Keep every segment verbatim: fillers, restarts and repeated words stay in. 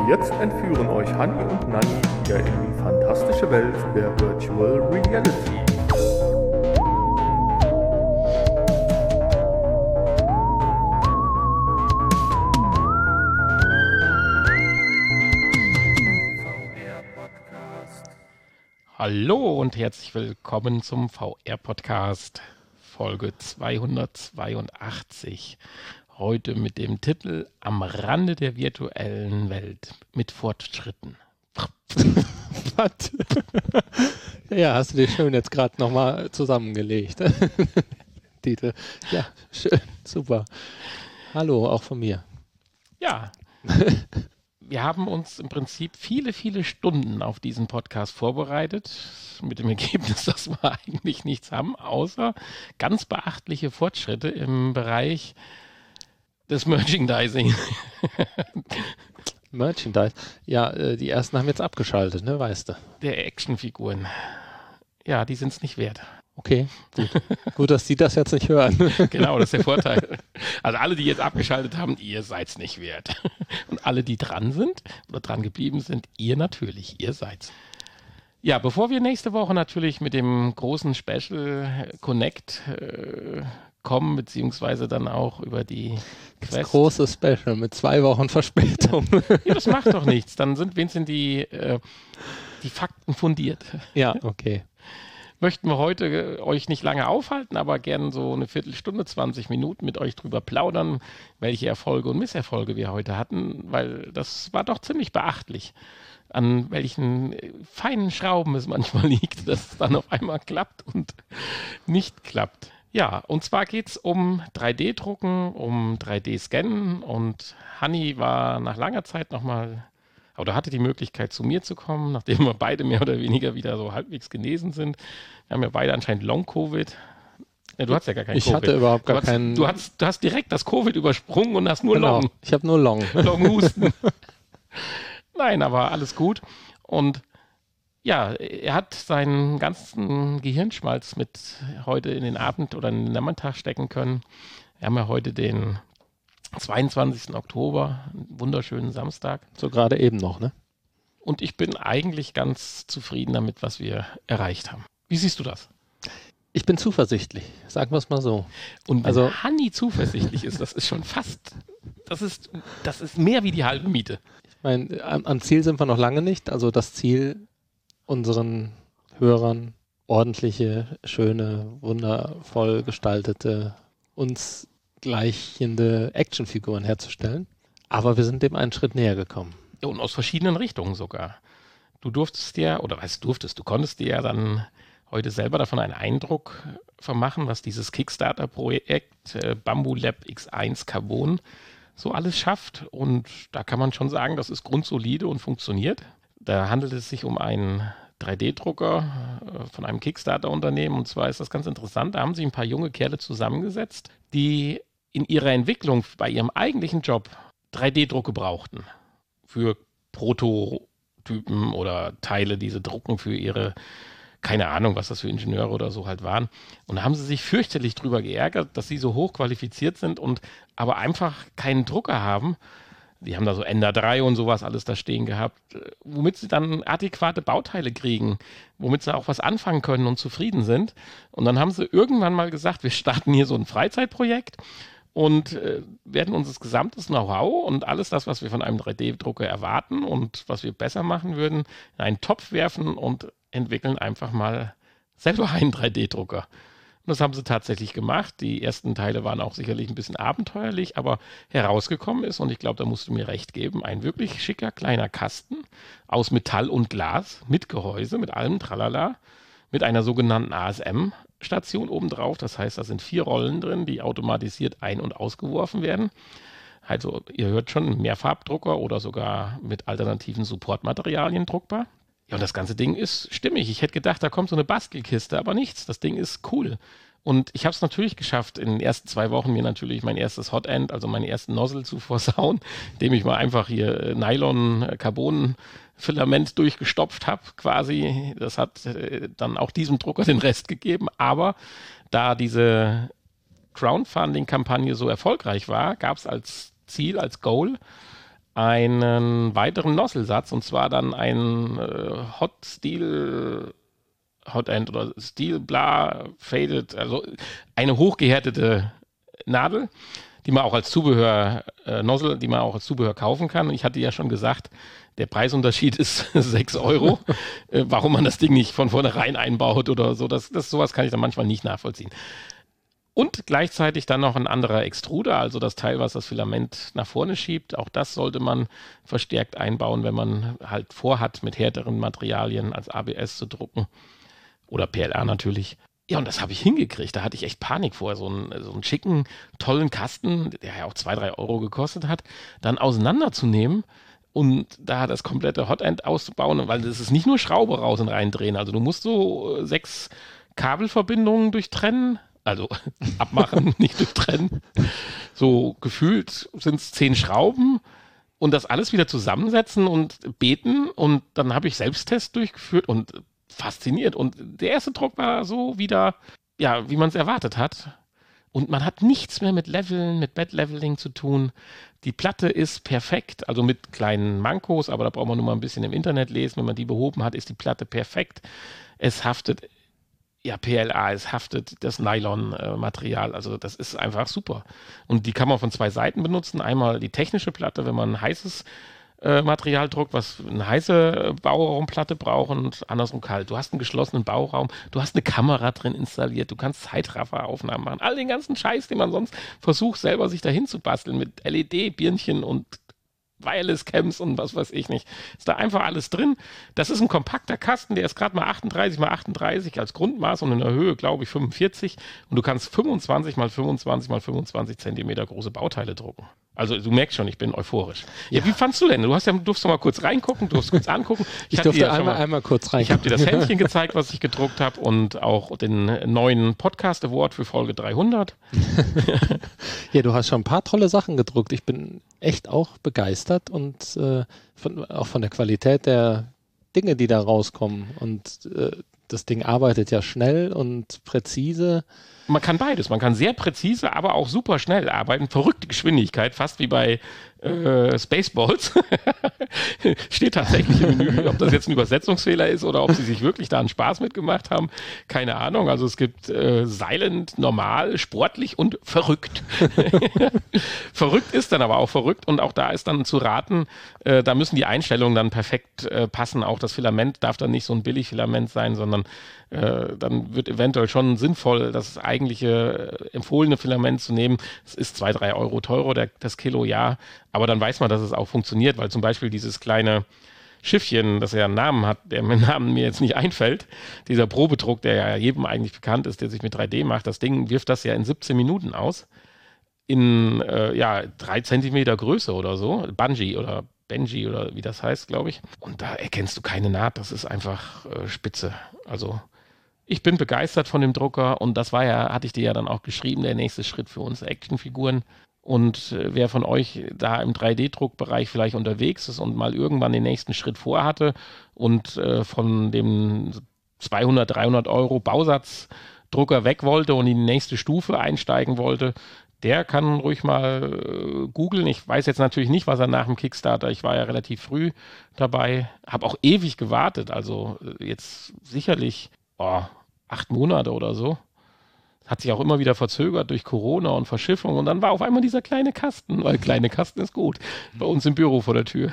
Und jetzt entführen euch Hanni und Nanni wieder in die fantastische Welt der Virtual Reality. Hallo und herzlich willkommen zum V R-Podcast, Folge zweihundertzweiundachtzig. Heute mit dem Titel Am Rande der virtuellen Welt mit Fortschritten. Was? Ja, hast du dir schön jetzt gerade nochmal zusammengelegt. Titel. Ja, schön, super. Hallo, auch von mir. Ja, wir haben uns im Prinzip viele, viele Stunden auf diesen Podcast vorbereitet, mit dem Ergebnis, dass wir eigentlich nichts haben, außer ganz beachtliche Fortschritte im Bereich des Merchandising. Merchandise? Ja, äh, die ersten haben jetzt abgeschaltet, ne, weißt du. Der Actionfiguren. Ja, die sind es nicht wert. Okay, gut. Gut, dass die das jetzt nicht hören. Genau, das ist der Vorteil. Also alle, die jetzt abgeschaltet haben, ihr seid es nicht wert. Und alle, die dran sind oder dran geblieben sind, ihr natürlich, ihr seid's. Ja, bevor wir nächste Woche natürlich mit dem großen Special Connect äh, kommen, beziehungsweise dann auch über die Quest. Das große Special mit zwei Wochen Verspätung. Ja, das macht doch nichts. Dann sind wenigstens die, äh, die Fakten fundiert. Ja, okay. Möchten wir heute euch nicht lange aufhalten, aber gerne so eine Viertelstunde, zwanzig Minuten mit euch drüber plaudern, welche Erfolge und Misserfolge wir heute hatten, weil das war doch ziemlich beachtlich, an welchen feinen Schrauben es manchmal liegt, dass es dann auf einmal klappt und nicht klappt. Ja, und zwar geht es um drei D-Drucken, um drei D-Scannen und Hanni war nach langer Zeit nochmal, oder hatte die Möglichkeit zu mir zu kommen, nachdem wir beide mehr oder weniger wieder so halbwegs genesen sind. Wir haben ja beide anscheinend Long-Covid. Ja, du hast ja gar keinen ich Covid. Ich hatte überhaupt gar du hast, keinen... Du hast, du hast direkt das Covid übersprungen und hast nur genau. Long. Ich habe nur Long. Long-Husten. Nein, aber alles gut. Und ja, er hat seinen ganzen Gehirnschmalz mit heute in den Abend oder in den Nachmittag stecken können. Wir haben ja heute den zweiundzwanzigsten Oktober, einen wunderschönen Samstag. So gerade eben noch, ne? Und ich bin eigentlich ganz zufrieden damit, was wir erreicht haben. Wie siehst du das? Ich bin zuversichtlich, sagen wir es mal so. Und wenn also Hanni zuversichtlich ist, das ist schon fast, das ist, das ist mehr wie die halbe Miete. Ich meine, am, am Ziel sind wir noch lange nicht. Also das Ziel, unseren Hörern ordentliche, schöne, wundervoll gestaltete, uns gleichende Actionfiguren herzustellen. Aber wir sind dem einen Schritt näher gekommen. Und aus verschiedenen Richtungen sogar. Du durftest ja, oder was durftest, du konntest dir ja dann heute selber davon einen Eindruck vermachen, was dieses Kickstarter-Projekt äh, Bambu Lab X eins Carbon so alles schafft. Und da kann man schon sagen, das ist grundsolide und funktioniert. Da handelt es sich um einen drei D-Drucker äh, von einem Kickstarter-Unternehmen. Und zwar ist das ganz interessant, da haben sich ein paar junge Kerle zusammengesetzt, die in ihrer Entwicklung bei ihrem eigentlichen Job drei D-Drucke brauchten. Für Prototypen oder Teile, die sie drucken für ihre, keine Ahnung, was das für Ingenieure oder so halt waren. Und da haben sie sich fürchterlich drüber geärgert, dass sie so hoch qualifiziert sind und aber einfach keinen Drucker haben. Die haben da so Ender drei und sowas alles da stehen gehabt, womit sie dann adäquate Bauteile kriegen, womit sie auch was anfangen können und zufrieden sind. Und dann haben sie irgendwann mal gesagt, wir starten hier so ein Freizeitprojekt und äh, werden unser gesamtes Know-how und alles das, was wir von einem drei D-Drucker erwarten und was wir besser machen würden, in einen Topf werfen und entwickeln einfach mal selber einen drei D-Drucker. Und das haben sie tatsächlich gemacht. Die ersten Teile waren auch sicherlich ein bisschen abenteuerlich, aber herausgekommen ist, und ich glaube, da musst du mir recht geben, ein wirklich schicker kleiner Kasten aus Metall und Glas mit Gehäuse, mit allem Tralala, mit einer sogenannten A S M-Station obendrauf. Das heißt, da sind vier Rollen drin, die automatisiert ein- und ausgeworfen werden. Also ihr hört schon, Mehrfarbdrucker oder sogar mit alternativen Supportmaterialien druckbar. Ja, und das ganze Ding ist stimmig. Ich hätte gedacht, da kommt so eine Bastelkiste, aber nichts. Das Ding ist cool. Und ich habe es natürlich geschafft, in den ersten zwei Wochen mir natürlich mein erstes Hotend, also meinen ersten Nozzle zu versauen, indem ich mal einfach hier Nylon-Carbon-Filament durchgestopft habe quasi. Das hat äh, dann auch diesem Drucker den Rest gegeben. Aber da diese Crowdfunding-Kampagne so erfolgreich war, gab es als Ziel, als Goal, einen weiteren Nozzle-Satz, und zwar dann ein äh, Hot Steel Hot End oder Steel Bla Faded, also eine hochgehärtete Nadel, die man auch als Zubehör, äh, Nozzle, die man auch als Zubehör kaufen kann. Ich hatte ja schon gesagt, der Preisunterschied ist sechs Euro. äh, warum man das Ding nicht von vornherein einbaut oder so, das, das, sowas kann ich dann manchmal nicht nachvollziehen. Und gleichzeitig dann noch ein anderer Extruder, also das Teil, was das Filament nach vorne schiebt. Auch das sollte man verstärkt einbauen, wenn man halt vorhat, mit härteren Materialien als A B S zu drucken. Oder P L A natürlich. Ja, und das habe ich hingekriegt. Da hatte ich echt Panik vor, so einen, so einen schicken, tollen Kasten, der ja auch zwei, drei Euro gekostet hat, dann auseinanderzunehmen und da das komplette Hotend auszubauen, weil das ist nicht nur Schraube raus und reindrehen. Also du musst so sechs Kabelverbindungen durchtrennen, also abmachen, nicht durchtrennen. So gefühlt sind es zehn Schrauben und das alles wieder zusammensetzen und beten. Und dann habe ich Selbsttest durchgeführt und fasziniert. Und der erste Druck war so wieder, ja, wie man es erwartet hat. Und man hat nichts mehr mit Leveln, mit Bed-Leveling zu tun. Die Platte ist perfekt, also mit kleinen Mankos, aber da braucht man nur mal ein bisschen im Internet lesen. Wenn man die behoben hat, ist die Platte perfekt. Es haftet, ja, P L A, es haftet das Nylon-Material. Also das ist einfach super. Und die kann man von zwei Seiten benutzen. Einmal die technische Platte, wenn man ein heißes Äh, Material druckt, was eine heiße Bauraumplatte braucht und andersrum kalt. Du hast einen geschlossenen Bauraum, du hast eine Kamera drin installiert, du kannst Zeitrafferaufnahmen machen, all den ganzen Scheiß, den man sonst versucht, selber sich dahin zu basteln mit L E D-Birnchen und Wireless-Cams und was weiß ich nicht. Ist da einfach alles drin. Das ist ein kompakter Kasten, der ist gerade mal achtunddreißig mal achtunddreißig als Grundmaß und in der Höhe, glaube ich, fünfundvierzig. Und du kannst fünfundzwanzig mal fünfundzwanzig mal fünfundzwanzig Zentimeter große Bauteile drucken. Also du merkst schon, ich bin euphorisch. Ja, ja. Wie fandst du denn? Du hast ja, durfst doch mal kurz reingucken, du durfst kurz angucken. Ich, ich durfte ja einmal, mal, einmal kurz reingucken. Ich habe dir das Händchen gezeigt, was ich gedruckt habe und auch den neuen Podcast Award für Folge dreihundert. Ja, du hast schon ein paar tolle Sachen gedruckt. Ich bin echt auch begeistert und äh, von, auch von der Qualität der Dinge, die da rauskommen. Und äh, das Ding arbeitet ja schnell und präzise. Man kann beides. Man kann sehr präzise, aber auch super schnell arbeiten. Verrückte Geschwindigkeit, fast wie bei äh, Spaceballs. Steht tatsächlich im Menü. Ob das jetzt ein Übersetzungsfehler ist oder ob sie sich wirklich da einen Spaß mitgemacht haben, keine Ahnung. Also es gibt äh, silent, normal, sportlich und verrückt. Verrückt ist dann aber auch verrückt und auch da ist dann zu raten, äh, da müssen die Einstellungen dann perfekt äh, passen. Auch das Filament darf dann nicht so ein Billigfilament sein, sondern äh, dann wird eventuell schon sinnvoll, das eigentliche äh, empfohlene Filament zu nehmen. Es ist zwei, drei Euro teurer, der, das Kilo, ja. Aber dann weiß man, dass es auch funktioniert, weil zum Beispiel dieses kleine Schiffchen, das ja einen Namen hat, der mit Namen mir jetzt nicht einfällt, dieser Probedruck, der ja jedem eigentlich bekannt ist, der sich mit drei D macht, das Ding wirft das ja in siebzehn Minuten aus. In, äh, ja, drei Zentimeter Größe oder so. Bungee oder Benji oder wie das heißt, glaube ich. Und da erkennst du keine Naht, das ist einfach äh, spitze. Also ich bin begeistert von dem Drucker und das war ja, hatte ich dir ja dann auch geschrieben, der nächste Schritt für uns Actionfiguren. Und äh, wer von euch da im drei D-Druckbereich vielleicht unterwegs ist und mal irgendwann den nächsten Schritt vorhatte und äh, von dem zweihundert, dreihundert Euro Bausatzdrucker weg wollte und in die nächste Stufe einsteigen wollte, der kann ruhig mal äh, googeln. Ich weiß jetzt natürlich nicht, was er nach dem Kickstarter, ich war ja relativ früh dabei, habe auch ewig gewartet, also äh, jetzt sicherlich oh, acht Monate oder so. Hat sich auch immer wieder verzögert durch Corona und Verschiffung und dann war auf einmal dieser kleine Kasten, weil kleine Kasten ist gut, bei uns im Büro vor der Tür.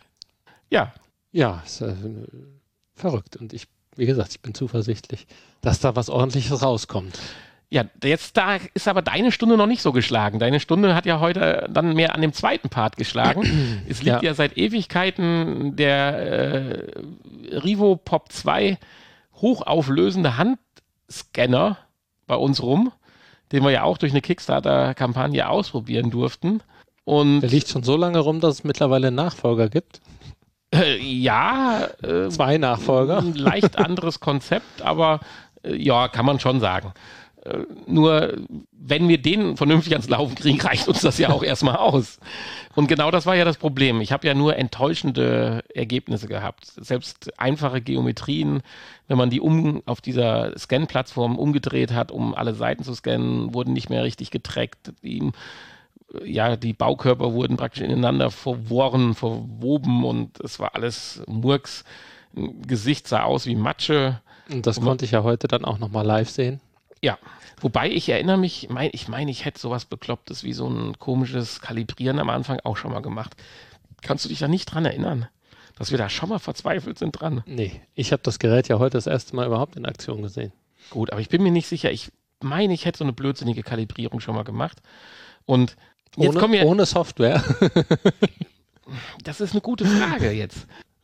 Ja. Ja, ist, äh, verrückt und ich, wie gesagt, ich bin zuversichtlich, dass da was Ordentliches rauskommt. Ja, jetzt da ist aber deine Stunde noch nicht so geschlagen. Deine Stunde hat ja heute dann mehr an dem zweiten Part geschlagen. Es liegt ja, ja seit Ewigkeiten der äh, Rivo Pop zwei hochauflösende Handscanner bei uns rum, den wir ja auch durch eine Kickstarter-Kampagne ausprobieren durften. Und der liegt schon so lange rum, dass es mittlerweile einen Nachfolger gibt. Äh, ja. Äh, Zwei Nachfolger. Ein leicht anderes Konzept, aber äh, ja, kann man schon sagen. Äh, nur, wenn wir den vernünftig ans Laufen kriegen, reicht uns das ja auch erstmal aus. Und genau das war ja das Problem. Ich habe ja nur enttäuschende Ergebnisse gehabt. Selbst einfache Geometrien, wenn man die um auf dieser Scan-Plattform umgedreht hat, um alle Seiten zu scannen, wurden nicht mehr richtig getrackt. Die ja, die Baukörper wurden praktisch ineinander verworren, verwoben und es war alles Murks. Ein Gesicht sah aus wie Matsche. Und das konnte ich ja heute dann auch nochmal live sehen. Ja, wobei ich erinnere mich, mein, ich meine, ich hätte sowas Beklopptes wie so ein komisches Kalibrieren am Anfang auch schon mal gemacht. Kannst du dich da nicht dran erinnern, dass wir da schon mal verzweifelt sind dran? Nee, ich habe das Gerät ja heute das erste Mal überhaupt in Aktion gesehen. Gut, aber ich bin mir nicht sicher. Ich meine, ich hätte so eine blödsinnige Kalibrierung schon mal gemacht. Und jetzt ohne, kommen wir... Ohne Software? Das ist eine gute Frage jetzt.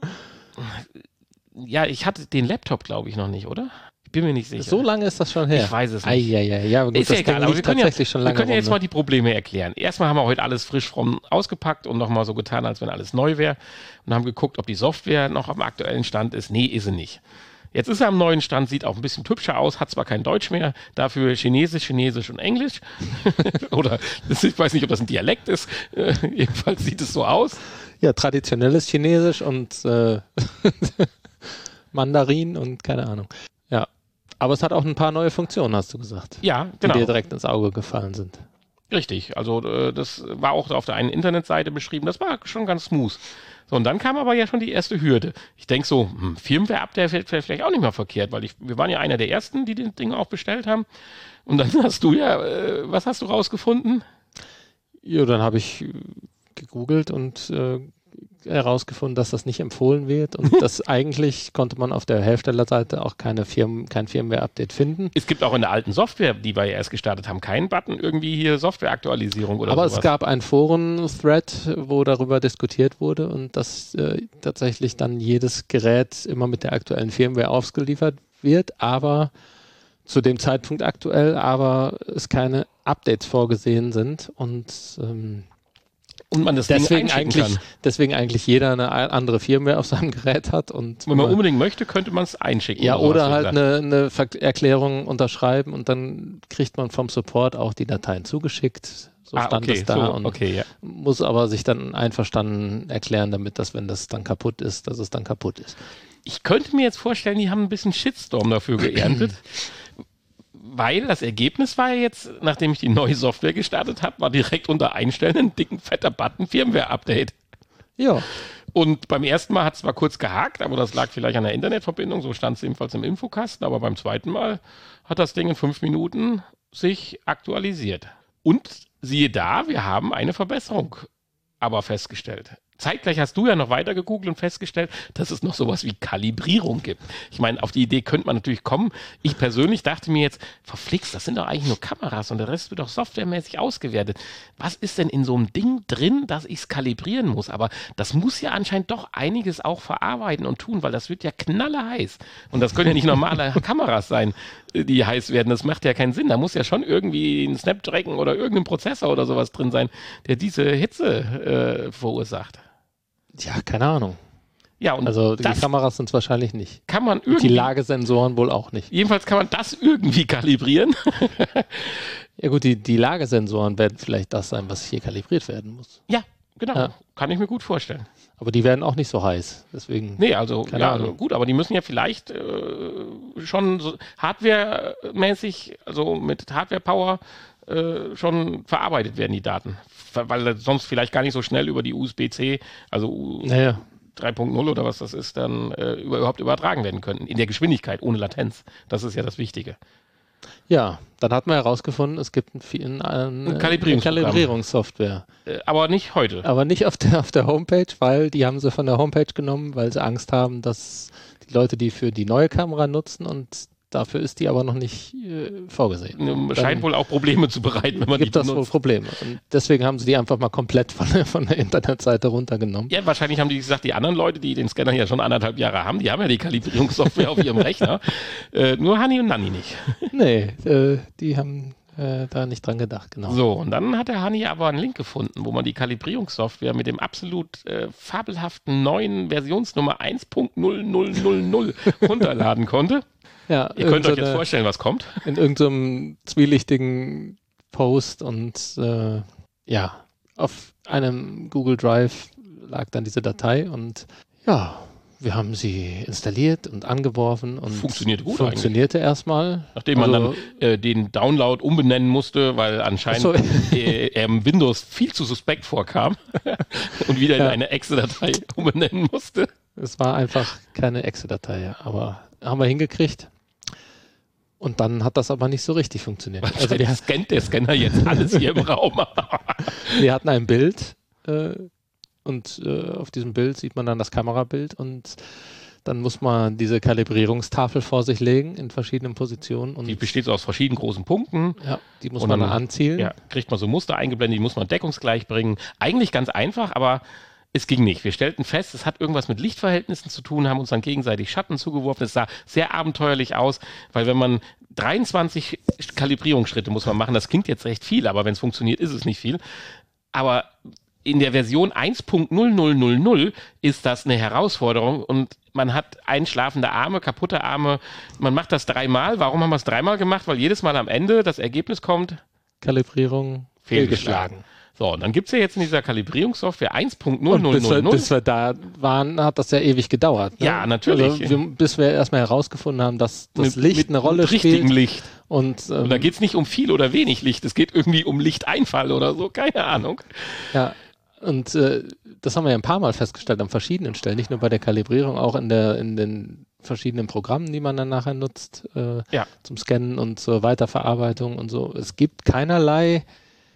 Ja, ich hatte den Laptop, glaube ich, noch nicht, oder? Ich bin mir nicht sicher. So lange ist das schon her? Ich weiß es nicht. Ei, ei, ei. Ja, gut, ist ja egal, aber wir können ja, schon lange wir können ja jetzt rum, mal ne? die Probleme erklären. Erstmal haben wir heute alles frisch vom ausgepackt und nochmal so getan, als wenn alles neu wäre. Und haben geguckt, ob die Software noch am aktuellen Stand ist. Nee, ist sie nicht. Jetzt ist er am neuen Stand, sieht auch ein bisschen hübscher aus, hat zwar kein Deutsch mehr, dafür Chinesisch, Chinesisch und Englisch. Oder ich weiß nicht, ob das ein Dialekt ist. Äh, jedenfalls sieht es so aus. Ja, traditionelles Chinesisch und äh, Mandarin und keine Ahnung. Ja, aber es hat auch ein paar neue Funktionen, hast du gesagt. Ja, genau. Die dir direkt ins Auge gefallen sind. Richtig, also äh, das war auch auf der einen Internetseite beschrieben, das war schon ganz smooth. So, und dann kam aber ja schon die erste Hürde. Ich denke so, hm, Firmware-Update wäre vielleicht auch nicht mal verkehrt, weil ich, wir waren ja einer der Ersten, die den Ding auch bestellt haben. Und dann hast du ja, äh, was hast du rausgefunden? Ja, dann habe ich gegoogelt und äh, herausgefunden, dass das nicht empfohlen wird und das eigentlich konnte man auf der Herstellerseite auch keine Firmen, kein Firmware-Update finden. Es gibt auch in der alten Software, die wir ja erst gestartet haben, keinen Button irgendwie hier Software-Aktualisierung oder Aber sowas. es gab einen Foren-Thread, wo darüber diskutiert wurde und dass äh, tatsächlich dann jedes Gerät immer mit der aktuellen Firmware ausgeliefert wird, aber zu dem Zeitpunkt aktuell, aber es keine Updates vorgesehen sind und ähm, Und man das deswegen Ding eigentlich, kann. deswegen eigentlich jeder eine andere Firmware auf seinem Gerät hat. Und wenn man unbedingt möchte, könnte man es einschicken. Ja, oder, oder sowas, wie halt gesagt. eine, eine Ver- Erklärung unterschreiben und dann kriegt man vom Support auch die Dateien zugeschickt. So ah, stand okay, es da so, und okay, ja. muss aber sich dann einverstanden erklären, damit das, wenn das dann kaputt ist, dass es dann kaputt ist. Ich könnte mir jetzt vorstellen, die haben ein bisschen Shitstorm dafür geerntet. Weil das Ergebnis war ja jetzt, nachdem ich die neue Software gestartet habe, war direkt unter Einstellen ein dicken, fetter Button Firmware-Update. Ja. Und beim ersten Mal hat es zwar kurz gehakt, aber das lag vielleicht an der Internetverbindung, so stand es ebenfalls im Infokasten, aber beim zweiten Mal hat das Ding in fünf Minuten sich aktualisiert. Und siehe da, wir haben eine Verbesserung aber festgestellt. Zeitgleich hast du ja noch weiter gegoogelt und festgestellt, dass es noch sowas wie Kalibrierung gibt. Ich meine, auf die Idee könnte man natürlich kommen. Ich persönlich dachte mir jetzt, verflixt, das sind doch eigentlich nur Kameras und der Rest wird doch softwaremäßig ausgewertet. Was ist denn in so einem Ding drin, dass ich es kalibrieren muss? Aber das muss ja anscheinend doch einiges auch verarbeiten und tun, weil das wird ja knalleheiß. Und das können ja nicht normale Kameras sein, die heiß werden. Das macht ja keinen Sinn. Da muss ja schon irgendwie ein Snapdragon oder irgendein Prozessor oder sowas drin sein, der diese Hitze äh, verursacht. Ja, keine Ahnung. Ja, und Also die das Kameras sind es wahrscheinlich nicht. kann man irgendwie, Die Lagesensoren wohl auch nicht. jedenfalls kann man das irgendwie kalibrieren. Ja gut, die, die Lagesensoren werden vielleicht das sein, was hier kalibriert werden muss. Ja, genau. Ja. Kann ich mir gut vorstellen. Aber die werden auch nicht so heiß. Deswegen. Nee, also Keine ja, Ahnung. gut, aber die müssen ja vielleicht äh, schon so hardwaremäßig, also mit Hardware-Power äh, schon verarbeitet werden, die Daten. Weil sonst vielleicht gar nicht so schnell über die U S B-C, also U- Naja. drei Punkt null oder was das ist, dann äh, über, überhaupt übertragen werden könnten. In der Geschwindigkeit, ohne Latenz. Das ist ja das Wichtige. Ja, dann hat man herausgefunden, es gibt ein, ein, Ein Kalibrierungsprogramm. eine Kalibrierungssoftware. Äh, aber nicht heute. Aber nicht auf der, auf der Homepage, weil die haben sie von der Homepage genommen, weil sie Angst haben, dass die Leute die für die neue Kamera nutzen und dafür ist die aber noch nicht äh, vorgesehen. Scheint wohl auch Probleme zu bereiten, wenn man die Gibt das wohl benutzt. Probleme. Und deswegen haben sie die einfach mal komplett von der, von der Internetseite runtergenommen. Ja, wahrscheinlich haben die gesagt, die anderen Leute, die den Scanner ja schon anderthalb Jahre haben, die haben ja die Kalibrierungssoftware auf ihrem Rechner. Äh, nur Hanni und Nanni nicht. Nee, äh, die haben äh, da nicht dran gedacht, genau. So, und dann hat der Hanni aber einen Link gefunden, wo man die Kalibrierungssoftware mit dem absolut äh, fabelhaften neuen Versionsnummer eins Punkt null null null null runterladen konnte. Ja, Ihr könnt euch jetzt irgendeine- vorstellen, was kommt. in irgendeinem zwielichtigen Post und äh, ja, auf einem Google Drive lag dann diese Datei und ja, wir haben sie installiert und angeworfen und Funktionierte gut funktionierte erstmal. Nachdem man Also- dann äh, den Download umbenennen musste, weil anscheinend Ach so. äh, er im Windows viel zu suspekt vorkam und wieder Ja. in eine Exe-Datei umbenennen musste. Es war einfach keine Exe-Datei, ja. Aber haben wir hingekriegt. Und dann hat das aber nicht so richtig funktioniert. Also Also wir, scannt der Scanner jetzt alles hier im Raum. wir hatten ein Bild äh, und äh, auf diesem Bild sieht man dann das Kamerabild und dann muss man diese Kalibrierungstafel vor sich legen in verschiedenen Positionen. Und Die besteht so aus verschiedenen großen Punkten. ja, die muss Und man dann- dann anzielen. Ja, kriegt man so Muster eingeblendet, die muss man deckungsgleich bringen. Eigentlich ganz einfach, aber es ging nicht. Wir stellten fest, es hat irgendwas mit Lichtverhältnissen zu tun, haben uns dann gegenseitig Schatten zugeworfen. Es sah sehr abenteuerlich aus, weil wenn man dreiundzwanzig Kalibrierungsschritte muss man machen, das klingt jetzt recht viel, aber wenn es funktioniert, ist es nicht viel. Aber in der Version eins Punkt null null null null ist das eine Herausforderung und man hat einschlafende Arme, kaputte Arme. Man macht das dreimal. Warum haben wir es dreimal gemacht? Weil jedes Mal am Ende das Ergebnis kommt, Kalibrierung fehlgeschlagen. so, und dann gibt es ja jetzt in dieser Kalibrierungssoftware eins Punkt null Und null bis wir, null null. bis wir da waren, hat das ja ewig gedauert. Ne? Ja, natürlich. Also wir, bis wir erstmal herausgefunden haben, dass das Mit- Licht mit eine Rolle richtigem spielt. Licht. Und, ähm, Und da geht es nicht um viel oder wenig Licht, es geht irgendwie um Lichteinfall oder so, keine Ahnung. ja, und äh, das haben wir ja ein paar Mal festgestellt an verschiedenen Stellen, nicht nur bei der Kalibrierung, auch in, der, in den verschiedenen Programmen, die man dann nachher nutzt, äh, Ja. zum Scannen und zur Weiterverarbeitung und so. Es gibt keinerlei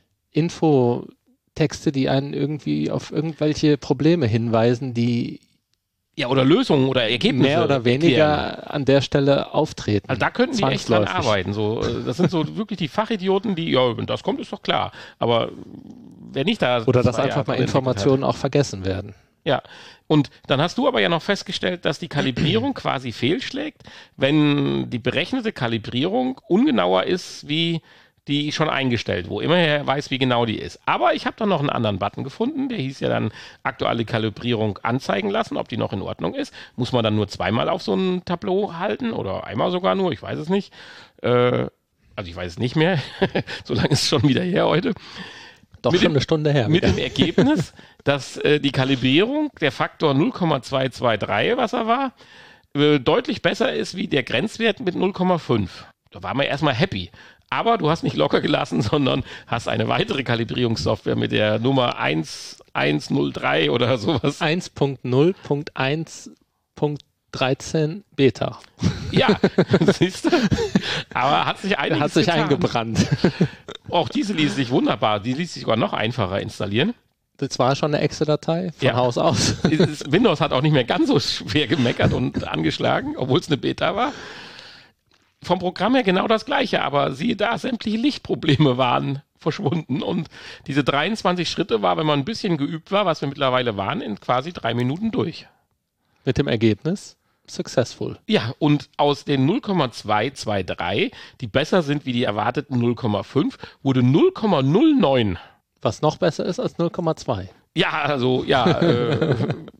Infotexte, die einen irgendwie auf irgendwelche Probleme hinweisen, die Ja, oder Lösungen oder Ergebnisse. mehr oder weniger erklären. an der Stelle auftreten. Also da könnten die echt dran Zwangsläufig. arbeiten. So, äh, das sind so wirklich die Fachidioten, die, ja, wenn das kommt, ist doch klar. Aber wenn nicht da. Oder dass zwei einfach Jahre mal drin entwickelt Informationen auch vergessen werden. Ja, und dann hast du aber ja noch festgestellt, dass die Kalibrierung quasi fehlschlägt, wenn die berechnete Kalibrierung ungenauer ist wie die schon eingestellt, wo immer er weiß, wie genau die ist. Aber ich habe dann noch einen anderen Button gefunden, der hieß ja dann aktuelle Kalibrierung anzeigen lassen, ob die noch in Ordnung ist. Muss man dann nur zweimal auf so ein Tableau halten oder einmal sogar nur, ich weiß es nicht. Äh, also ich weiß es nicht mehr, so lange ist es schon wieder her heute. Doch Mit schon dem- eine Stunde her. Mit wieder. dem Ergebnis, dass äh, die Kalibrierung, der Faktor null Komma zwei zwei drei, was er war, äh, deutlich besser ist wie der Grenzwert mit null Komma fünf. Da waren wir erstmal happy. Aber du hast nicht locker gelassen, sondern hast eine weitere Kalibrierungssoftware mit der Nummer eins eins null drei oder sowas. eins Punkt null Punkt eins Punkt dreizehn Beta. Ja, siehst du? Aber hat sich einiges Der hat sich getan. eingebrannt. Auch diese ließ sich wunderbar, die ließ sich sogar noch einfacher installieren. Das war schon eine Exe-Datei von Ja. Haus aus. Dieses Windows hat auch nicht mehr ganz so schwer gemeckert und angeschlagen, obwohl es eine Beta war. Vom Programm her genau das gleiche, aber siehe da, sämtliche Lichtprobleme waren verschwunden und diese dreiundzwanzig Schritte war, wenn man ein bisschen geübt war, was wir mittlerweile waren, in quasi drei Minuten durch. Mit dem Ergebnis successful. Ja, und aus den null Komma zwei zwei drei, die besser sind wie die erwarteten null Komma fünf, wurde null Komma null neun. Was noch besser ist als null Komma zwei. Ja, also, ja, äh,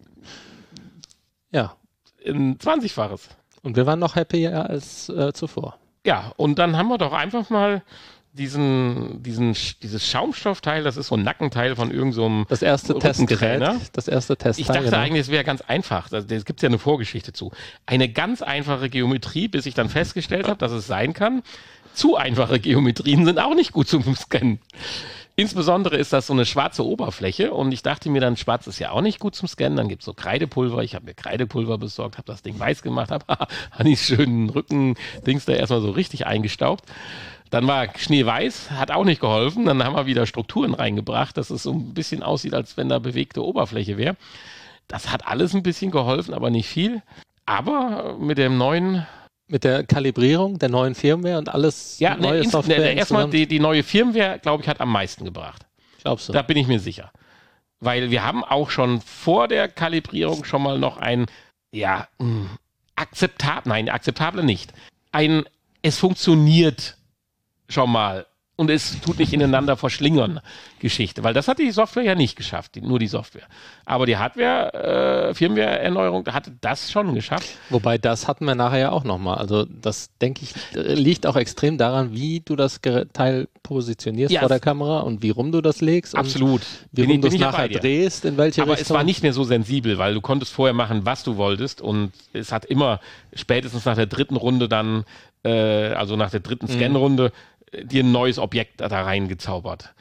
Ja. ein zwanzigfaches. Und wir waren noch happier als äh, zuvor. Ja, und dann haben wir doch einfach mal diesen, diesen, dieses Schaumstoffteil, das ist so ein Nackenteil von irgendeinem so Das erste Testgerät. Rückentrainer. Das erste Testteil. Ich dachte genau. eigentlich, es wäre ganz einfach. Da gibt es ja eine Vorgeschichte zu. Eine ganz einfache Geometrie, bis ich dann festgestellt habe, dass es sein kann. Zu einfache Geometrien sind auch nicht gut zum Scannen. Insbesondere ist das so eine schwarze Oberfläche und ich dachte mir dann, schwarz ist ja auch nicht gut zum Scannen. Dann gibt es so Kreidepulver. Ich habe mir Kreidepulver besorgt, habe das Ding weiß gemacht, habe Hannis schönen Rücken-Dings da erstmal so richtig eingestaubt. Dann war Schneeweiß, hat auch nicht geholfen. Dann haben wir wieder Strukturen reingebracht, dass es so ein bisschen aussieht, als wenn da bewegte Oberfläche wäre. Das hat alles ein bisschen geholfen, aber nicht viel. Aber mit dem neuen... Mit der Kalibrierung der neuen Firmware und alles Ja, neue ne, ins, Software. ne, erstmal insgesamt. die, die neue Firmware, glaube ich, hat am meisten gebracht. Glaubst du? Da bin ich mir sicher. Weil wir haben auch schon vor der Kalibrierung schon mal noch ein, ja, mh, akzeptabel, nein, akzeptable nicht. Ein, es funktioniert schon mal und es tut nicht ineinander verschlingern Geschichte, weil das hat die Software ja nicht geschafft, die, nur die Software. Aber die Hardware, äh, Firmware-Erneuerung hatte das schon geschafft. Wobei, das hatten wir nachher ja auch nochmal. Also das, denke ich, äh, liegt auch extrem daran, wie du das Ger- Teil positionierst Ja, vor der es- Kamera und wie rum du das legst. Absolut. Und wie Bin rum ich- du bin es ich ja bei nachher dir. drehst, in welche Aber Richtung. es war nicht mehr so sensibel, weil du konntest vorher machen, was du wolltest und es hat immer spätestens nach der dritten Runde dann, äh, also nach der dritten Scan-Runde, äh, dir ein neues Objekt da reingezaubert.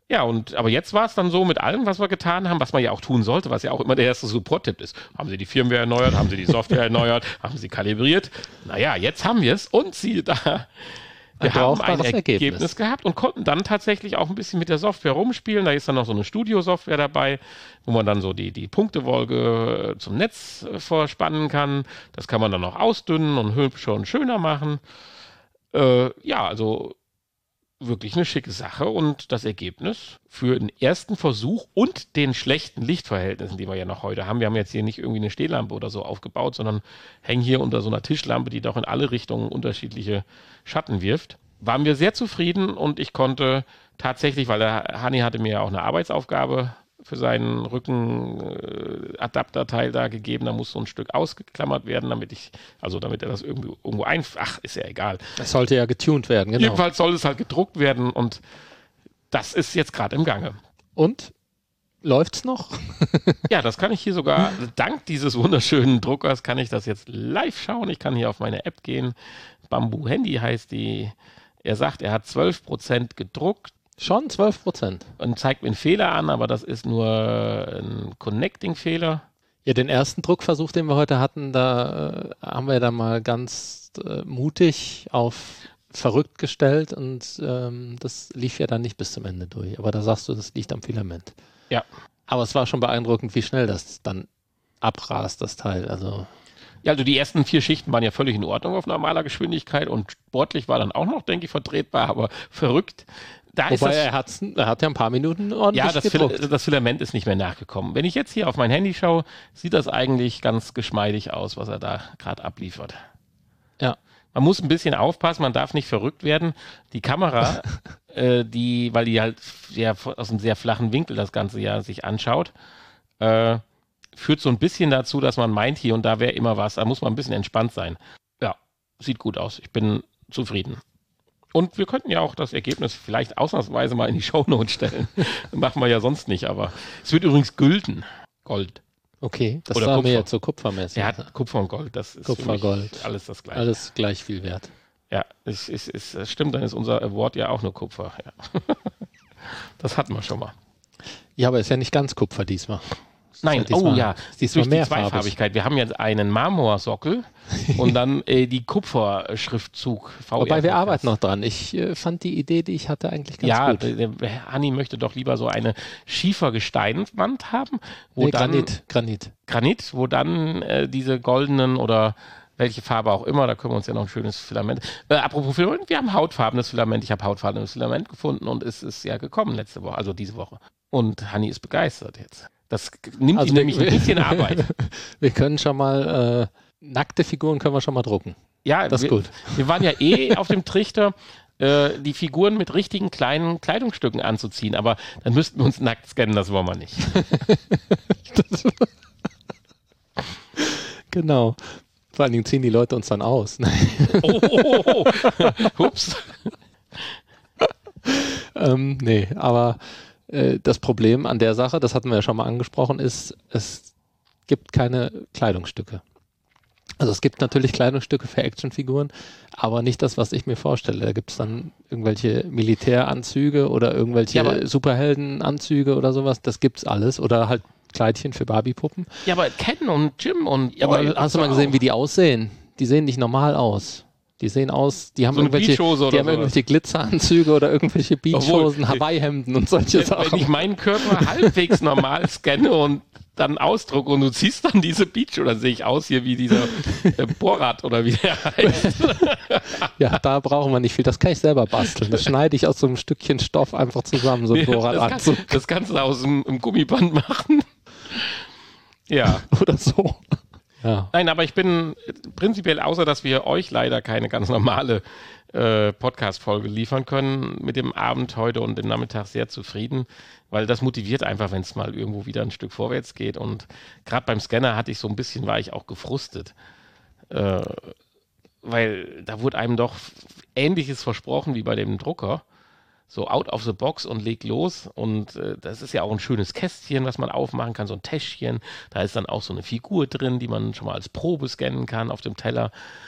Ja, und aber jetzt war es dann so mit allem, was wir getan haben, was man ja auch tun sollte, was ja auch immer der erste Support-Tipp ist. Haben Sie die Firmware erneuert? Haben Sie die Software erneuert? Haben Sie kalibriert? Naja, jetzt haben wir es und Sie da. Wir haben ein Ergebnis. Ergebnis gehabt und konnten dann tatsächlich auch ein bisschen mit der Software rumspielen. Da ist dann noch so eine Studio-Software dabei, wo man dann so die, die Punktewolke zum Netz vorspannen kann. Das kann man dann noch ausdünnen und hübscher und schöner machen. Äh, ja, also wirklich eine schicke Sache und das Ergebnis für den ersten Versuch und den schlechten Lichtverhältnissen, die wir ja noch heute haben. Wir haben jetzt hier nicht irgendwie eine Stehlampe oder so aufgebaut, sondern hängen hier unter so einer Tischlampe, die doch in alle Richtungen unterschiedliche Schatten wirft. Waren wir sehr zufrieden und ich konnte tatsächlich, weil der Hanni hatte mir ja auch eine Arbeitsaufgabe für seinen Rückenadapterteil da gegeben, da muss so ein Stück ausgeklammert werden, damit ich, also damit er das irgendwie irgendwo ein, ach, ist ja egal. Das sollte ja getuned werden, genau. Jedenfalls soll es halt gedruckt werden und das ist jetzt gerade im Gange. Und? Läuft's noch? Ja, das kann ich hier sogar, dank dieses wunderschönen Druckers kann ich das jetzt live schauen. Ich kann hier auf meine App gehen. Bamboo Handy heißt die. Er sagt, er hat zwölf Prozent gedruckt. Schon zwölf Prozent. Und zeigt mir einen Fehler an, aber das ist nur ein Connecting-Fehler. Ja, den ersten Druckversuch, den wir heute hatten, da äh, haben wir dann mal ganz äh, mutig auf verrückt gestellt und ähm, das lief ja dann nicht bis zum Ende durch. Aber da sagst du, das liegt am Filament. Ja. Aber es war schon beeindruckend, wie schnell das dann abrast, das Teil. Also Ja, also die ersten vier Schichten waren ja völlig in Ordnung auf normaler Geschwindigkeit und sportlich war dann auch noch, denke ich, vertretbar, aber verrückt. Da Wobei ist das, er, hat's, er hat ja ein paar Minuten ordentlich ja, das, gedruckt. Fil- das Filament ist nicht mehr nachgekommen. Wenn ich jetzt hier auf mein Handy schaue, sieht das eigentlich ganz geschmeidig aus, was er da gerade abliefert. Ja. Man muss ein bisschen aufpassen, man darf nicht verrückt werden. Die Kamera, äh, die, weil die halt sehr, aus einem sehr flachen Winkel das Ganze ja sich anschaut, äh, führt so ein bisschen dazu, dass man meint, hier und da wäre immer was. Da muss man ein bisschen entspannt sein. Ja, sieht gut aus. Ich bin zufrieden. Und wir könnten ja auch das Ergebnis vielleicht ausnahmsweise mal in die Shownotes stellen. Machen wir ja sonst nicht, aber es wird übrigens gülden. Gold. Okay, das Oder war Kupfer. mir jetzt so kupfermäßig. Er hat Kupfer und Gold. Das ist Kupfer, Gold. alles das Gleiche. Alles gleich viel wert. Ja, es, es, es, es stimmt, dann ist unser Award ja auch nur Kupfer. Ja. Das hatten wir schon mal. Ja, aber ist ja nicht ganz Kupfer diesmal. Ist Nein, ja diesmal, oh ja, ist diesmal durch die mehrfarbig. Zweifarbigkeit. Wir haben jetzt einen Marmorsockel und dann äh, die Kupferschriftzug. Wobei wir arbeiten noch dran. Ich äh, fand die Idee, die ich hatte, eigentlich ganz ja, gut. Ja, der, der Hanni möchte doch lieber so eine Schiefergesteinwand haben. Wo Nee, dann, Granit, Granit. Granit, wo dann äh, diese goldenen oder welche Farbe auch immer, da können wir uns ja noch ein schönes Filament. Äh, apropos Filament, wir haben hautfarbenes Filament. Ich habe hautfarbenes Filament gefunden und es ist ja gekommen letzte Woche, also diese Woche. Und Hanni ist begeistert jetzt. Das nimmt Also ihm wir- nämlich ein bisschen Arbeit. Wir können schon mal, äh, nackte Figuren können wir schon mal drucken. Ja, Das ist wir, gut. Wir waren ja eh auf dem Trichter, äh, die Figuren mit richtigen kleinen Kleidungsstücken anzuziehen, aber dann müssten wir uns nackt scannen, das wollen wir nicht. Genau. Vor allen Dingen ziehen die Leute uns dann aus. Oh, oh, oh, oh. Ups. ähm, nee, aber äh, das Problem an der Sache, das hatten wir ja schon mal angesprochen, ist, es gibt keine Kleidungsstücke. Also es gibt natürlich Kleidungsstücke für Actionfiguren, aber nicht das, was ich mir vorstelle. Da gibt es dann irgendwelche Militäranzüge oder irgendwelche Ja, aber- Superheldenanzüge oder sowas. Das gibt's alles. Oder halt Kleidchen für Barbie-Puppen. Ja, aber Ken und Jim und... Ja, aber hast du mal gesehen, wie die aussehen? Die sehen nicht normal aus. Die sehen aus, die haben So eine irgendwelche, Beachhose oder die haben sowas. irgendwelche Glitzeranzüge oder irgendwelche Beachhosen, Obwohl, Hawaii-Hemden und solche Wenn, Sachen. wenn ich meinen Körper halbwegs normal scanne und dann ausdrucke und du ziehst dann diese Beach, oder sehe ich aus hier wie dieser äh, Borat oder wie der heißt. Ja, da brauchen wir nicht viel. Das kann ich selber basteln. Das schneide ich aus so einem Stückchen Stoff einfach zusammen, so ein Nee, das, Bohranzug kann, das kannst du aus dem, dem Gummiband machen. Ja. oder so. Ja. Nein, aber ich bin prinzipiell, außer dass wir euch leider keine ganz normale äh, Podcast-Folge liefern können, mit dem Abend heute und dem Nachmittag sehr zufrieden, weil das motiviert einfach, wenn es mal irgendwo wieder ein Stück vorwärts geht. Und gerade beim Scanner hatte ich so ein bisschen, war ich auch gefrustet. Äh, weil da wurde einem doch Ähnliches versprochen wie bei dem Drucker. So out of the box und leg los. Und äh, das ist ja auch ein schönes Kästchen, was man aufmachen kann, so ein Täschchen. Da ist dann auch so eine Figur drin, die man schon mal als Probe scannen kann auf dem Teller.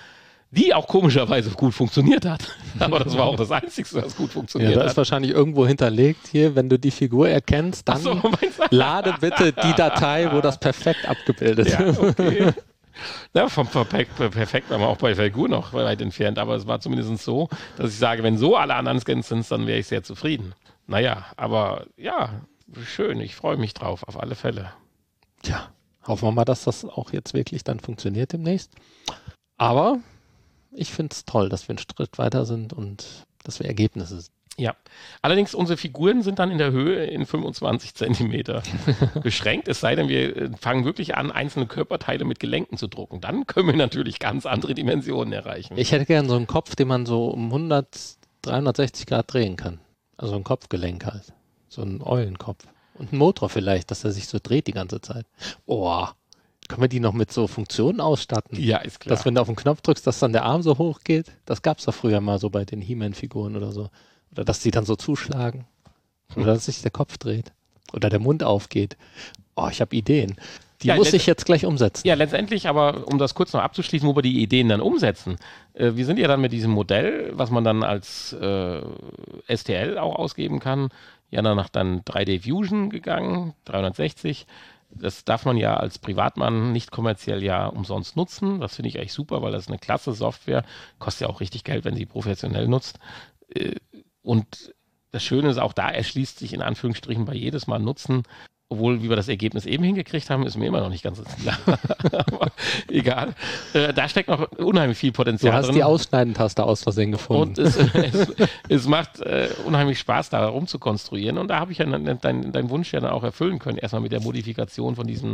die auch komischerweise gut funktioniert hat. Aber das war auch das Einzige, was gut funktioniert ja, da hat. ist wahrscheinlich irgendwo hinterlegt hier, wenn du die Figur erkennst, dann so, lade bitte die Datei, wo das perfekt abgebildet ist. Ja, okay. Ja, vom perfekt, perfekt waren wir auch bei Figur noch weit entfernt, aber es war zumindest so, dass ich sage, wenn so alle anderen Scans sind, dann wäre ich sehr zufrieden. Naja, aber ja, schön, ich freue mich drauf, auf alle Fälle. Tja, hoffen wir mal, dass das auch jetzt wirklich dann funktioniert demnächst. Aber ich finde es toll, dass wir einen Schritt weiter sind und dass wir Ergebnisse sehen. Ja, allerdings unsere Figuren sind dann in der Höhe in fünfundzwanzig Zentimeter beschränkt, es sei denn, wir fangen wirklich an, einzelne Körperteile mit Gelenken zu drucken. Dann können wir natürlich ganz andere Dimensionen erreichen. Ich hätte gern so einen Kopf, den man so um hundert, dreihundertsechzig Grad drehen kann. Also ein Kopfgelenk halt. So ein Eulenkopf. Und ein Motor vielleicht, dass er sich so dreht die ganze Zeit. Oh, können wir die noch mit so Funktionen ausstatten? Ja, ist klar. Dass wenn du auf den Knopf drückst, dass dann der Arm so hoch geht? Das gab es doch früher mal so bei den He-Man-Figuren oder so. Oder dass die dann so zuschlagen. Oder dass sich der Kopf dreht. Oder der Mund aufgeht. Oh, ich habe Ideen. Die Ja, muss ich jetzt gleich umsetzen. Ja, letztendlich, aber um das kurz noch abzuschließen, wo wir die Ideen dann umsetzen. Äh, wir sind ja dann mit diesem Modell, was man dann als äh, S T L auch ausgeben kann, ja dann nach dann drei D Fusion gegangen, dreihundertsechzig. Das darf man ja als Privatmann nicht kommerziell ja umsonst nutzen. Das finde ich eigentlich super, weil das ist eine klasse Software. Kostet ja auch richtig Geld, wenn sie professionell nutzt. Äh, Und das Schöne ist, auch da erschließt sich in Anführungsstrichen bei jedes Mal Nutzen, obwohl, wie wir das Ergebnis eben hingekriegt haben, ist mir immer noch nicht ganz so klar. Aber egal. Äh, da steckt noch unheimlich viel Potenzial Du hast drin. die Ausschneidentaste aus Versehen gefunden. Und es, es, es macht äh, unheimlich Spaß, da rumzukonstruieren. Und da habe ich ja deinen dein Wunsch ja dann auch erfüllen können. Erstmal mit der Modifikation von diesem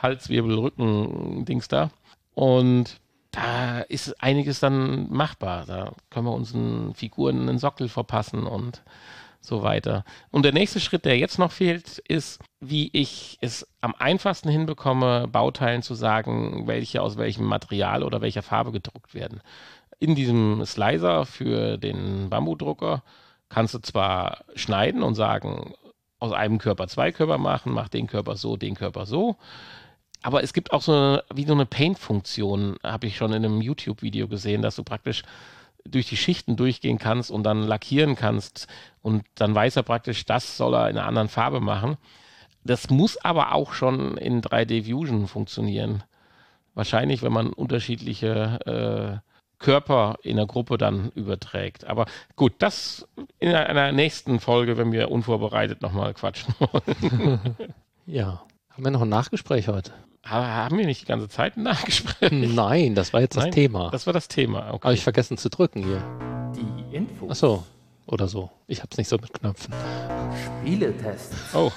Halswirbel-Rücken-Dings da. Und da ist einiges dann machbar. Da können wir unseren Figuren einen Sockel verpassen und so weiter. Und der nächste Schritt, der jetzt noch fehlt, ist, wie ich es am einfachsten hinbekomme, Bauteilen zu sagen, welche aus welchem Material oder welcher Farbe gedruckt werden. In diesem Slicer für den Bambudrucker kannst du zwar schneiden und sagen, aus einem Körper zwei Körper machen, mach den Körper so, den Körper so. Aber es gibt auch so eine, wie so eine Paint-Funktion, habe ich schon in einem YouTube-Video gesehen, dass du praktisch durch die Schichten durchgehen kannst und dann lackieren kannst und dann weiß er praktisch, das soll er in einer anderen Farbe machen. Das muss aber auch schon in drei D Fusion funktionieren. Wahrscheinlich, wenn man unterschiedliche äh, Körper in der Gruppe dann überträgt. Aber gut, das in einer nächsten Folge, wenn wir unvorbereitet nochmal quatschen wollen. Ja. Haben wir noch ein Nachgespräch heute? Haben wir nicht die ganze Zeit ein Nachgespräch? Nein, das war jetzt das Nein, Thema. Das war das Thema. Okay. Habe ich vergessen zu drücken hier. Die Infos. Ach so, oder so. Ich habe es nicht so mit Knöpfen. Spieletests. Oh.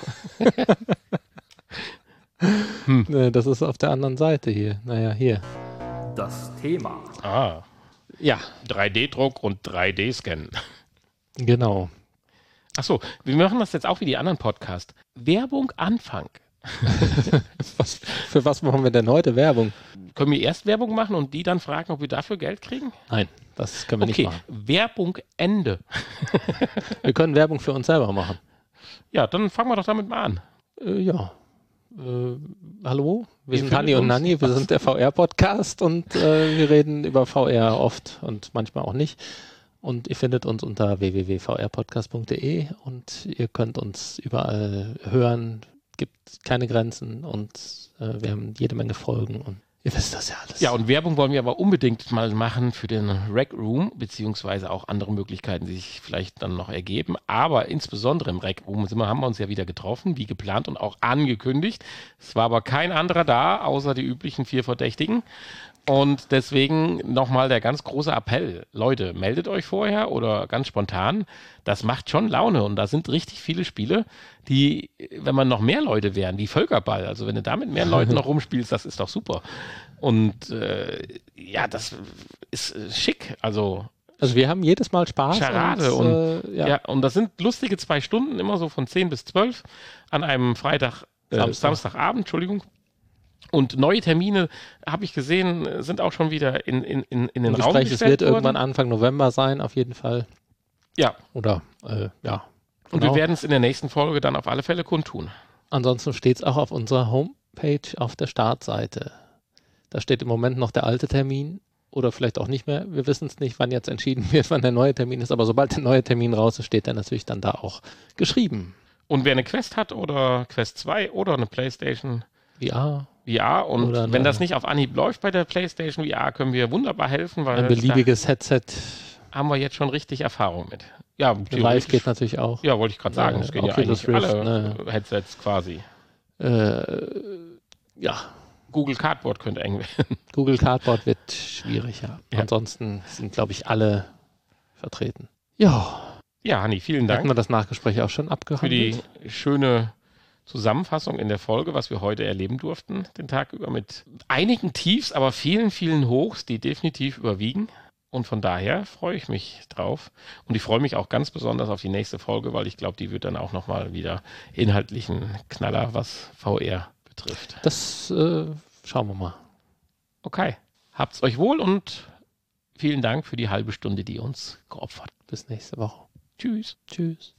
hm. Nee, das ist auf der anderen Seite hier. Naja, hier. Das Thema. Ah. Ja. drei D Druck und drei D Scan. Genau. Achso, wir machen das jetzt auch wie die anderen Podcasts. Werbung Anfang. was, für was machen wir denn heute Werbung? Können wir erst Werbung machen und die dann fragen, ob wir dafür Geld kriegen? Nein, das können wir okay, nicht machen. Werbung Ende. Wir können Werbung für uns selber machen. Ja, dann fangen wir doch damit mal an. Äh, ja. Äh, hallo, wir, wir sind finden Hanni und uns- Nanni, wir sind der V R-Podcast und äh, wir reden über V R oft und manchmal auch nicht. Und ihr findet uns unter w w w punkt v r podcast punkt d e und ihr könnt uns überall hören, gibt keine Grenzen und äh, wir haben jede Menge Folgen und ihr wisst das ja alles. Ja, und Werbung wollen wir aber unbedingt mal machen für den Rec Room, beziehungsweise auch andere Möglichkeiten, die sich vielleicht dann noch ergeben. Aber insbesondere im Rec Room sind wir, haben wir uns ja wieder getroffen, wie geplant und auch angekündigt. Es war aber kein anderer da, außer die üblichen vier Verdächtigen. Und deswegen nochmal der ganz große Appell. Leute, meldet euch vorher oder ganz spontan. Das macht schon Laune und da sind richtig viele Spiele, die, wenn man noch mehr Leute wären, wie Völkerball, also wenn du da mit mehr Leuten noch rumspielst, das ist doch super. Und äh, ja, das ist äh, schick. Also Also wir haben jedes Mal Spaß. Charade und, und, äh, ja. ja, und das sind lustige zwei Stunden, immer so von zehn bis zwölf an einem Freitag, äh, Samstag. Samstagabend, Entschuldigung. Und neue Termine, habe ich gesehen, sind auch schon wieder in, in, in, in den Ein Raum Gespräch, es gestellt wird worden. irgendwann Anfang November sein, auf jeden Fall. Ja, Oder, äh, ja. und genau. wir werden es in der nächsten Folge dann auf alle Fälle kundtun. Ansonsten steht es auch auf unserer Homepage auf der Startseite. Da steht im Moment noch der alte Termin oder vielleicht auch nicht mehr. Wir wissen es nicht, wann jetzt entschieden wird, wann der neue Termin ist. Aber sobald der neue Termin raus ist, steht der natürlich dann da auch geschrieben. Und wer eine Quest hat oder Quest zwei oder eine PlayStation V R. V R und Oder wenn eine- das nicht auf Anhieb läuft bei der PlayStation V R, können wir wunderbar helfen, weil Ein beliebiges Headset. da haben wir jetzt schon richtig Erfahrung mit. Ja, Vive theoretisch- geht natürlich auch. Ja, wollte ich gerade sagen. Äh, Das gehen ja Oculus eigentlich Rift, alle ne. Headsets quasi. Äh, ja, Google Cardboard könnte eng werden. Google Cardboard wird schwierig, ja. Ja. Ansonsten sind, glaube ich, alle vertreten. Ja, Ja, Hanni, vielen hätten Dank wir das Nachgespräch auch schon für abgehandelt. die schöne Zusammenfassung in der Folge, was wir heute erleben durften, den Tag über mit einigen Tiefs, aber vielen, vielen Hochs, die definitiv überwiegen. Und von daher freue ich mich drauf. Und ich freue mich auch ganz besonders auf die nächste Folge, weil ich glaube, die wird dann auch nochmal wieder inhaltlichen Knaller, was V R betrifft. Das äh, schauen wir mal. Okay, habt's euch wohl und vielen Dank für die halbe Stunde, die ihr uns geopfert. Bis nächste Woche. Tschüss. Tschüss.